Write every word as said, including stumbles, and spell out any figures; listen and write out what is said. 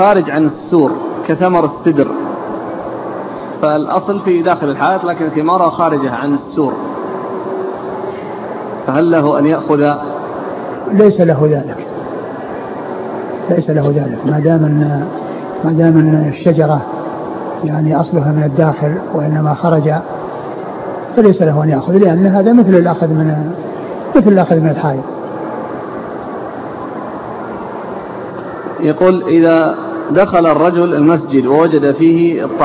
خارج عن السور كثمر السدر، فالأصل في داخل الحائط لكن ثمارها خارجة عن السور، فهل له أن يأخذ؟ ليس له ذلك، ليس له ذلك ما دام ان ما دام ان الشجرة يعني أصلها من الداخل وإنما خرج، فليس له أن يأخذ، لأن هذا مثل الأخذ من مثل الأخذ من الحائط. يقول: إذا دخل الرجل المسجد ووجد فيه